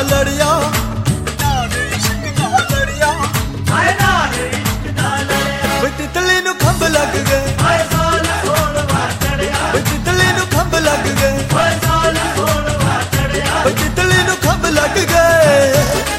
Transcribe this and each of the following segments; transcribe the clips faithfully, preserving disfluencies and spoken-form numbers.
ਲੜਿਆ, ਨਾਲ ਇਸ਼ਕ ਦਾ ਲੜਿਆ, ਹਾਏ ਨਾਲ ਇਸ਼ਕ ਦਾ ਲੜਿਆ। ਵੇ ਤਿਤਲੀ ਨੂੰ ਖੰਭ ਲੱਗ ਗਏ, ਹਾਏ ਸਾਲ ਸੋਲਵਾ ਚੜਿਆ। ਵੇ ਤਿਤਲੀ ਨੂੰ ਖੰਭ ਲੱਗ ਗਏ, ਹਾਏ ਸਾਲ ਸੋਲਵਾ ਚੜਿਆ। ਵੇ ਤਿਤਲੀ ਨੂੰ ਖੰਭ ਲੱਗ ਗਏ।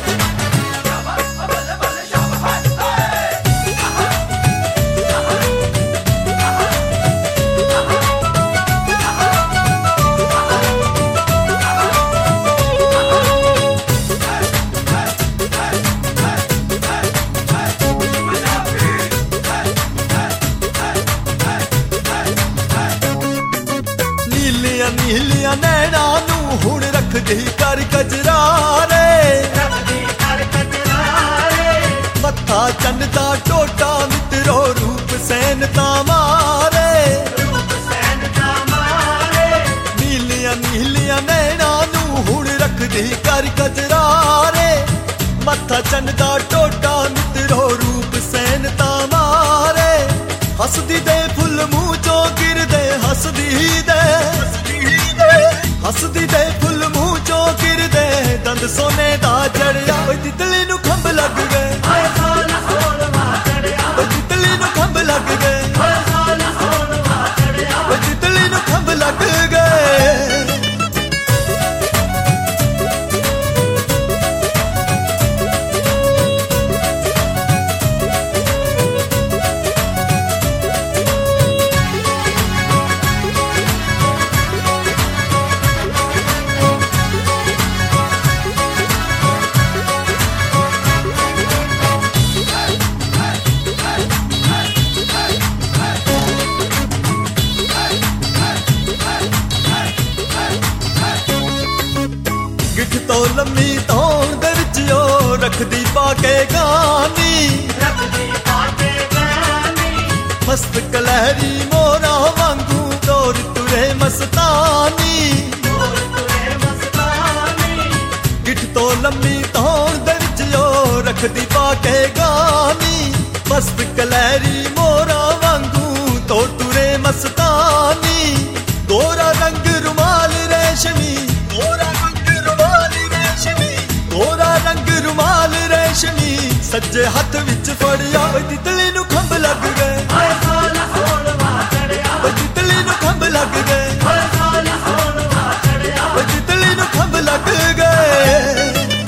ਨੀਲੀਆਂ ਨੀਲੀਆਂ ਨੈਣਾਂ ਨੂੰ ਹੁਣ ਰੱਖਦੀ ਕਰ ਕਜਰਾਰੇ, ਰੱਖਦੀ ਕਰ ਕਜਰਾਰੇ। ਮੱਥਾ ਚੰਨ ਦਾ ਟੋਟਾ ਮਿੱਤਰੋ ਰੂਪ ਸੈਨ ਤਾਂ ਮਾਰੇ, ਰੂਪ ਸੈਨ ਦਾ ਮਾਰੇ। ਨੀਲੀਆਂ ਨੀਲੀਆਂ ਨੈਣਾਂ ਨੂੰ ਹੁਣ ਰੱਖਦੀ ਕਰ ਕਜਰਾਰੇ, ਮੱਥਾ ਚੰਨ ਦਾ ਟੋਟਾ ਮਿੱਤਰੋ ਰੂਪ ਸੈਨ ਤਾਂ ਮਾਰੇ। ਹੱਸਦੀ ਦੇ ਫੁੱਲ ਮੂੰਹ ਚੋਂ ਗਿਰਦੇ, ਹੱਸਦੀ ਦੇ ਹੱਸਦੀ ਦੇ ਫੁੱਲ ਮੂੰਹ ਚੋਂ ਗਿਰਦੇ, ਦੰਦ ਸੋਨੇ ਦਾ ਜੜਿਆ। ਓਏ ਤਿਤਲੀ ਨੂੰ ਖੰਭ ਲੱਗ ਗਏ, ਹਾਏ ਸਾਲ ਸੋਲਵਾ ਚੜਿਆ। ਓਏ ਤਿਤਲੀ ਨੂੰ ਖੰਭ ਲੱਗ ਗਏ, ਹਾਏ ਸਾਲ ਸੋਲਵਾ ਚੜਿਆ। ਓਏ ਤਿਤਲੀ ਨੂੰ ਖੰਭ ਲੱਗ ਗਏ। ਗਿੱਠ ਤੋਂ ਲੰਮੀ ਧੌਣ ਦੇ ਵਿੱਚ ਉਹ ਰੱਖਦੀ ਪਾ ਕੇ ਗਾਨੀ, ਰੱਖਦੀ ਪਾ ਕੇ ਗਾਨੀ। ਮਸਤ ਕਲਹਿਰੀ ਮੋਰਾਂ ਵਾਂਗੂ ਦੌਰ ਤੁਰੇ ਮਸਤਾਨੀ, ਦੌਰ ਤੁਰੇ ਮਸਤਾਨੀ। ਗਿੱਠ ਤੋਂ ਲੰਮੀ ਧੌਣ ਦੇ ਵਿੱਚ ਉਹ ਰੱਖਦੀ ਪਾ ਕੇ ਗਾਨੀ, ਮਸਤ ਕਲਹਿਰੀ ਮੋਰਾਂ ਵਾਂਗੂ ਦੌਰ ਤੁਰੇ ਮਸਤਾਨੀ। ਗੋਰਾ ਰੰਗ ਰੁਮਾਲ ਰੇਸ਼ਮੀ, ਗੋਰਾ ਰੰਗ ਰੁਮਾਲ ਰੇਸ਼ਮੀ, ਗੋਰਾ ਰੰਗ ਰੁਮਾਲ ਰੇਸ਼ਮੀ, ਸੱਜੇ ਹੱਥ ਵਿੱਚ ਫੜਿਆ। ਓਏ ਤਿਤਲੀ ਨੂੰ ਖੰਭ ਲੱਗ ਗਏ, ਹਾਏ ਸਾਲ ਸੋਲਵਾ ਚੜਿਆ। ਓਏ ਤਿਤਲੀ ਨੂੰ ਖੰਭ ਲੱਗ ਗਏ, ਹਾਏ ਸਾਲ ਸੋਲਵਾ ਚੜਿਆ। ਓਏ ਤਿਤਲੀ ਨੂੰ ਖੰਭ ਲੱਗ ਗਏ।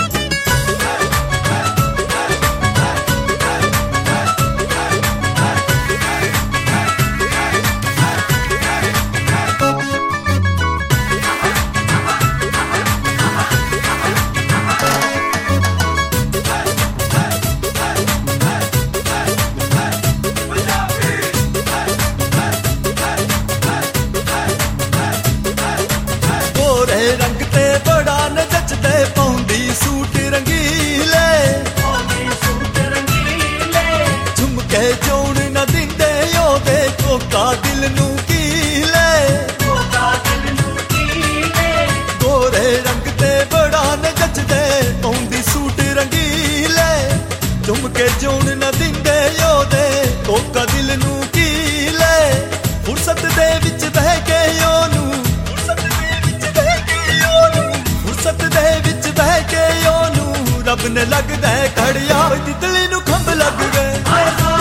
ਗੋਰੇ ਰੰਗ ਤੇ ਬੜਾ ਨੱਚਦੇ, ਪਾਉਂਦੀ ਸੂਟ ਰੰਗੀਲੇ, ਪਾਉਂਦੀ ਸੂਟ ਰੰਗੀਲੇ। ਝੁਮਕੇ ਚੋਣ ਨਾ ਦਿੰਦੇ ਉਹਦੇ, ਕੋਕਾ ਦਿਲ ਨੂੰ ਕੀਲੇ। ਕੋਕਾ ਦਿਲ ਨੂੰ ਕੀਲੇ। ਗੋਰੇ ਰੰਗ ਤੇ ਬੜਾ ਨੱਚਦੇ, ਪਾਉਂਦੀ ਸੂਟ ਰੰਗੀਲੇ, ਝੁਮਕੇ ਚੋਣ ਨਾ ਦਿੰਦੇ ਉਹਦੇ, ਕੋਕਾ ਦਿਲ ਨੂੰ ਕੀਲੇ। ਫੁਰਸਤ ਦੇ ਵਿੱਚ ਬਹਿ ਕੇ ਉਹਨੂੰ, ਫੁਰਸਤ ਦੇ ਵਿੱਚ ਬਹਿ ਕੇ ਉਹਨੂੰ, ਫੁਰਸਤ ਦੇ ਵਿੱਚ ਬਹਿ ਕੇ ਉਹਨੂੰ ਰੱਬ ਨੇ ਲੱਗਦਾ ਖੜਿਆ। ਓਏ ਤਿਤਲੀ ਨੂੰ ਖੰਭ ਲੱਗ ਗਏ, ਹਾਏ ਸਾਲ